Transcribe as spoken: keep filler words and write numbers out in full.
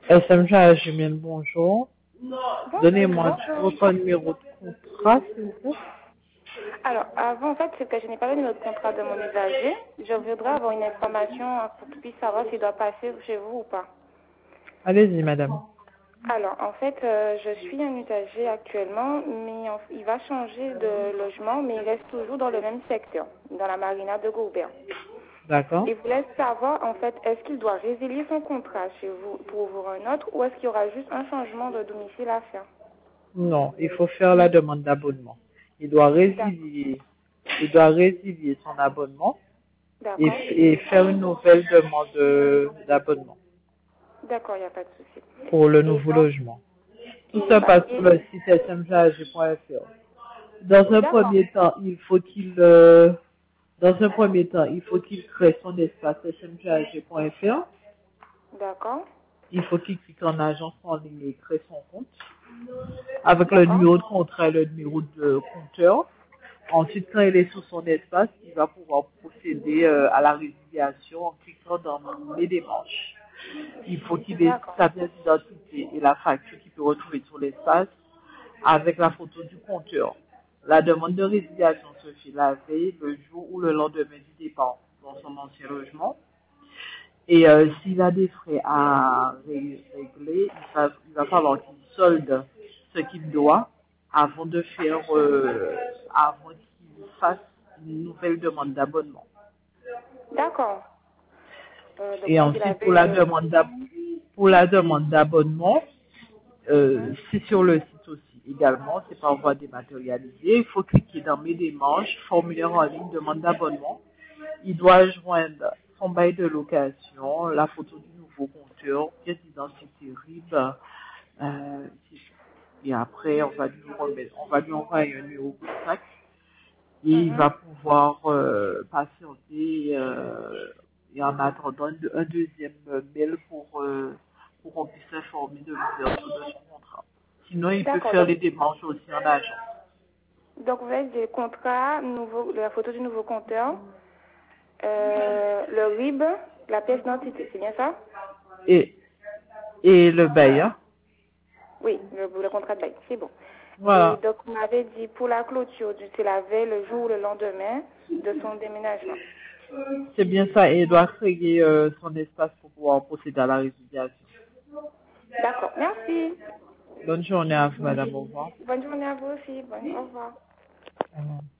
S M J A G M N, bonjour. Bon, Donnez-moi bonjour. votre numéro de contrat, s'il vous plaît. Alors, avant, en fait, c'est que je n'ai pas le numéro de contrat de mon usager. Je voudrais avoir une information pour qu'il puisse savoir s'il doit passer chez vous ou pas. Allez-y, madame. Alors, en fait, euh, je suis un usager actuellement, mais en- il va changer de logement, mais il reste toujours dans le même secteur, dans la marina de Goubert. D'accord. Il voulait savoir, en fait, est-ce qu'il doit résilier son contrat chez vous pour ouvrir un autre, ou est-ce qu'il y aura juste un changement de domicile à faire? Non, il faut faire la demande d'abonnement. Il doit D'ac- résilier, il doit résilier son abonnement et, D'accord. et faire une nouvelle demande euh, d'abonnement D'accord, il n'y a pas de souci. pour le Et nouveau donc, logement. Tout et les se passe sur papiers. le site S M J A G point F R. Dans un D'accord. premier temps, il faut qu'il euh, dans un premier temps, il faut qu'il crée son espace S M J A G point F R. D'accord. Il faut qu'il clique en agence en ligne et crée son compte avec le D'accord. numéro de contrat et le numéro de compteur. Ensuite, quand il est sur son espace, il va pouvoir procéder euh, à la résiliation en cliquant dans les démarches. Il faut qu'il ait D'accord. sa pièce d'identité et la facture qu'il peut retrouver sur l'espace avec la photo du compteur. La demande de résiliation se fait la veille, le jour ou le lendemain du départ dans son ancien logement. Et euh, s'il a des frais à ré- régler, il va, il va falloir qu'il solde ce qu'il doit avant de faire, euh, avant qu'il fasse une nouvelle demande d'abonnement. D'accord. Euh, donc, Et quand il ensuite, pour avait la le demande d'ab- pour la demande d'abonnement, euh, Mhm. c'est sur le site aussi également, c'est par voie dématérialisée. Il faut cliquer dans mes démarches, formulaire en ligne, demande d'abonnement. Il doit joindre son bail de location, la photo du nouveau compteur, pièce d'identité R I B, euh, et après on va lui remettre, on va lui envoyer un numéro de contact et il va Mhm. pouvoir euh, patienter euh, et en attendant un, un deuxième mail pour euh, pour qu'on puisse l'informer de l'ouverture de son contrat. Sinon, il peut D'accord. faire Donc, les démarches aussi en agence. donc, vous avez des contrats, nouveau, la photo du nouveau compteur, euh, le R I B, la pièce d'identité, c'est bien ça? Et, et le bailleur. Oui, le, le contrat de bail, c'est bon. Et Voilà. donc, vous m'avez dit pour la clôture, du- c'est la veille, le jour ou le lendemain de son déménagement. C'est bien ça. Et il doit créer euh, son espace pour pouvoir procéder à la résiliation. D'accord. Merci. Bonne journée à vous, madame. Au revoir. Bonne journée à vous aussi. Bonne, au revoir. Au revoir.